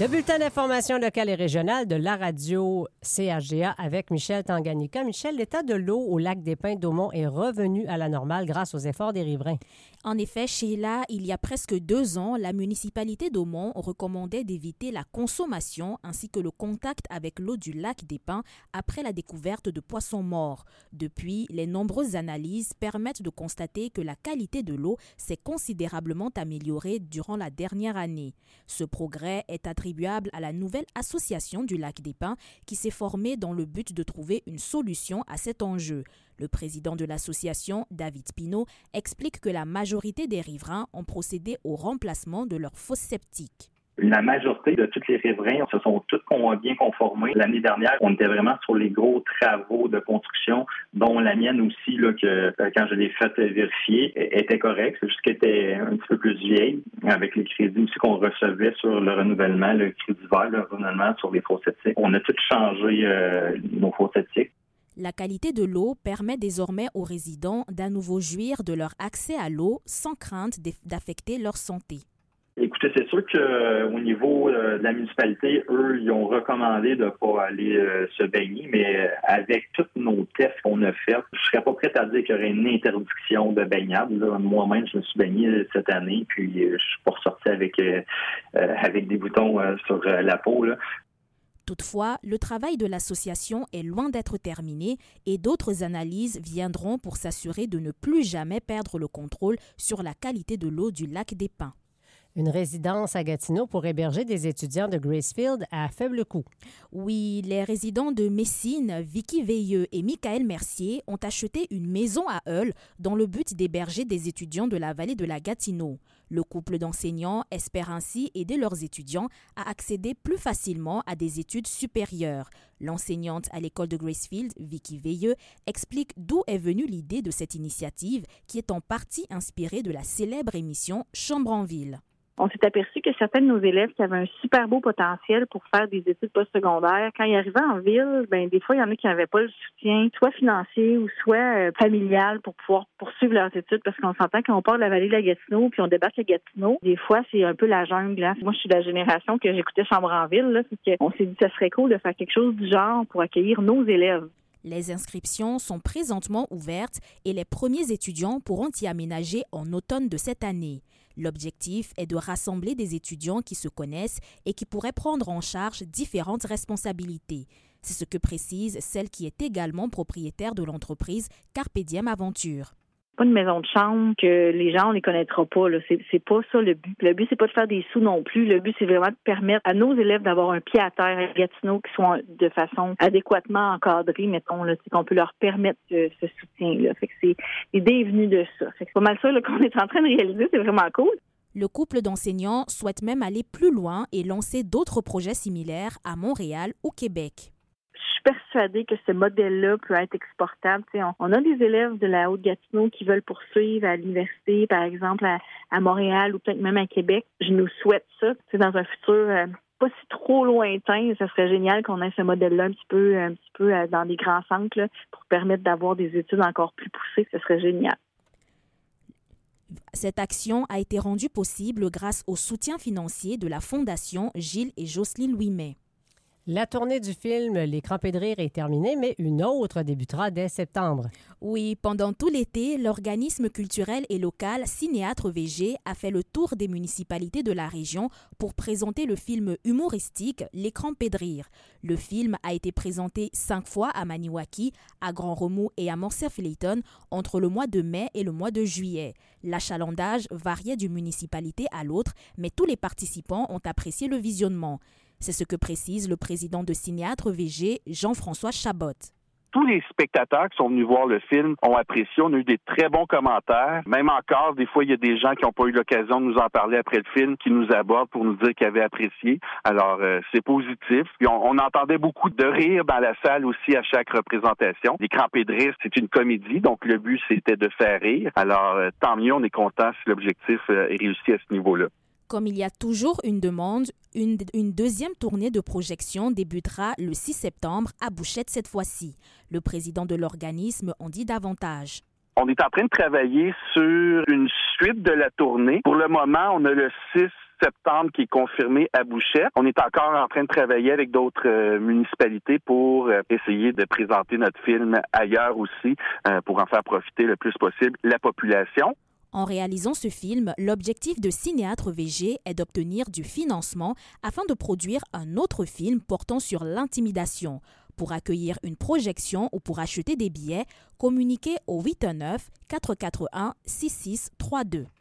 Le bulletin d'information locale et régionale de la radio CHGA avec Michel Tanganyika. Michel, l'état de l'eau au lac des Pins-d'Aumont est revenu à la normale grâce aux efforts des riverains. En effet, Sheila, il y a presque 2 ans, la municipalité d'Aumont recommandait d'éviter la consommation ainsi que le contact avec l'eau du lac des Pins après la découverte de poissons morts. Depuis, les nombreuses analyses permettent de constater que la qualité de l'eau s'est considérablement améliorée durant la dernière année. Ce progrès est attribuable à la nouvelle association du lac des Pins qui s'est formée dans le but de trouver une solution à cet enjeu. Le président de l'association, David Pinault, explique que la majorité des riverains ont procédé au remplacement de leurs fosses septiques. La majorité de tous les riverains se sont tous bien conformés. L'année dernière, on était vraiment sur les gros travaux de construction, dont la mienne aussi, là, que quand je l'ai fait vérifier, était correcte. C'est juste qu'elle était un petit peu plus vieille, avec les crédits aussi qu'on recevait sur le renouvellement, le crédit vert, le renouvellement sur les fosses septiques. On a tout changé nos fosses septiques. La qualité de l'eau permet désormais aux résidents d'à nouveau jouir de leur accès à l'eau sans crainte d'affecter leur santé. Écoutez, c'est sûr qu'au niveau de la municipalité, eux, ils ont recommandé de ne pas aller se baigner, mais avec tous nos tests qu'on a faits, je ne serais pas prête à dire qu'il y aurait une interdiction de baignade. Là, moi-même, je me suis baigné cette année, puis je suis pas ressorti avec des boutons sur la peau, là. Toutefois, le travail de l'association est loin d'être terminé et d'autres analyses viendront pour s'assurer de ne plus jamais perdre le contrôle sur la qualité de l'eau du lac des Pins. Une résidence à Gatineau pour héberger des étudiants de Gracefield à faible coût. Oui, les résidents de Messine, Vicky Veilleux et Michael Mercier ont acheté une maison à Hull dans le but d'héberger des étudiants de la vallée de la Gatineau. Le couple d'enseignants espère ainsi aider leurs étudiants à accéder plus facilement à des études supérieures. L'enseignante à l'école de Gracefield, Vicky Veilleux, explique d'où est venue l'idée de cette initiative qui est en partie inspirée de la célèbre émission Chambre en ville. On s'est aperçu que certains de nos élèves qui avaient un super beau potentiel pour faire des études postsecondaires, quand ils arrivaient en ville, des fois, il y en a qui n'avaient pas le soutien, soit financier ou soit familial pour pouvoir poursuivre leurs études, parce qu'on s'entend quand on part de la vallée de la Gatineau puis on débarque à Gatineau, des fois, c'est un peu la jungle. Hein. Moi, je suis de la génération que j'écoutais Chambre en ville, là, on s'est dit que ça serait cool de faire quelque chose du genre pour accueillir nos élèves. Les inscriptions sont présentement ouvertes et les premiers étudiants pourront y aménager en automne de cette année. L'objectif est de rassembler des étudiants qui se connaissent et qui pourraient prendre en charge différentes responsabilités. C'est ce que précise celle qui est également propriétaire de l'entreprise Carpe Diem Aventure. Pas une maison de chambre que les gens, on les connaîtra pas. Là. C'est pas ça le but. Le but, c'est pas de faire des sous non plus. Le but, c'est vraiment de permettre à nos élèves d'avoir un pied à terre à Gatineau qui soit de façon adéquatement encadrée, mettons, là, qu'on peut leur permettre ce soutien-là. Fait que l'idée est venue de ça. Fait que c'est pas mal ça là, qu'on est en train de réaliser. C'est vraiment cool. Le couple d'enseignants souhaite même aller plus loin et lancer d'autres projets similaires à Montréal ou Québec. Je suis persuadée que ce modèle-là peut être exportable. On a des élèves de la Haute-Gatineau qui veulent poursuivre à l'université, par exemple à Montréal ou peut-être même à Québec. Je nous souhaite ça. Dans un futur pas si trop lointain, ça serait génial qu'on ait ce modèle-là un petit peu dans des grands centres là, pour permettre d'avoir des études encore plus poussées. Ce serait génial. Cette action a été rendue possible grâce au soutien financier de la Fondation Gilles et Jocelyne Ouimet. La tournée du film L'écran de rire est terminée, mais une autre débutera dès septembre. Oui, pendant tout l'été, l'organisme culturel et local Cinéâtre VG a fait le tour des municipalités de la région pour présenter le film humoristique L'écran de rire. Le film a été présenté 5 fois à Maniwaki, à Grand-Remous et à Morcerf-Leyton entre le mois de mai et le mois de juillet. L'achalandage variait d'une municipalité à l'autre, mais tous les participants ont apprécié le visionnement. C'est ce que précise le président de Cinéâtre VG, Jean-François Chabot. Tous les spectateurs qui sont venus voir le film ont apprécié. On a eu des très bons commentaires. Même encore, des fois, il y a des gens qui n'ont pas eu l'occasion de nous en parler après le film, qui nous abordent pour nous dire qu'ils avaient apprécié. Alors, c'est positif. Puis on entendait beaucoup de rire dans la salle aussi à chaque représentation. L'écran de rire, c'est une comédie, donc le but, c'était de faire rire. Alors, tant mieux, on est content si l'objectif est réussi à ce niveau-là. Comme il y a toujours une demande, une deuxième tournée de projection débutera le 6 septembre à Bouchette cette fois-ci. Le président de l'organisme en dit davantage. On est en train de travailler sur une suite de la tournée. Pour le moment, on a le 6 septembre qui est confirmé à Bouchette. On est encore en train de travailler avec d'autres municipalités pour essayer de présenter notre film ailleurs aussi, pour en faire profiter le plus possible la population. En réalisant ce film, l'objectif de Cinéâtre VG est d'obtenir du financement afin de produire un autre film portant sur l'intimidation. Pour accueillir une projection ou pour acheter des billets, communiquez au 819 441 6632.